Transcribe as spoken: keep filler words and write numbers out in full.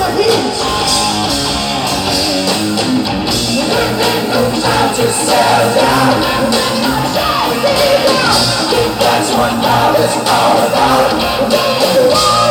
Time to settle down. That's what love is all about.